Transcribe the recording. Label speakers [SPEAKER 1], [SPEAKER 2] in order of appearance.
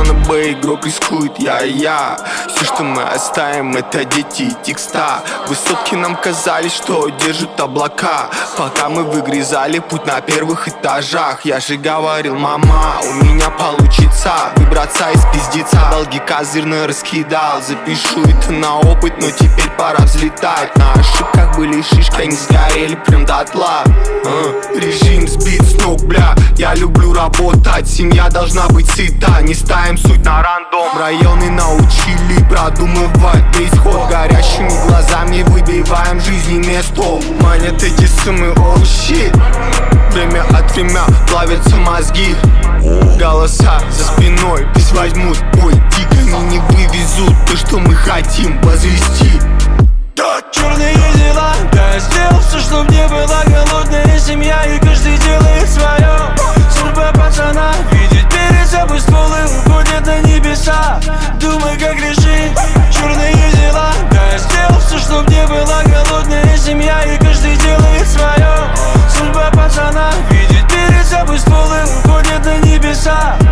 [SPEAKER 1] плана Б, игрок рискует, я. Все, что мы оставим, это дети и текста. Высотки нам казались, что держат облака, пока мы выгрызали путь на первых этажах. Я же говорил, мама, у меня получится выбраться из пиздеца. Долги козырно раскидал, запишу это на опыт, но теперь пора взлетать. На ошибках были шишки, они сгорели прям дотла. Режим сбит с ног, бля, я люблю работать. Семья должна быть сыта, не ставим суть на рандом. Районы научили продумывать весь ход. Горящими глазами выбиваем жизни место. Манят эти суммы, oh shit. Время от времени плавятся мозги. Голоса за спиной пусть возьмут. Ой, диками не вывезут то, что мы хотим возвести.
[SPEAKER 2] Черные дела, да, я сделал все, чтоб не была голодная семья, и каждый делает свое. Судьба пацана видит перед собой ствол и уходит на небеса. Думай, как решить черные дела, да, я сделал все, чтоб не была голодная семья, и каждый делает свое. Судьба пацана видит перед собой ствол и уходит на небеса.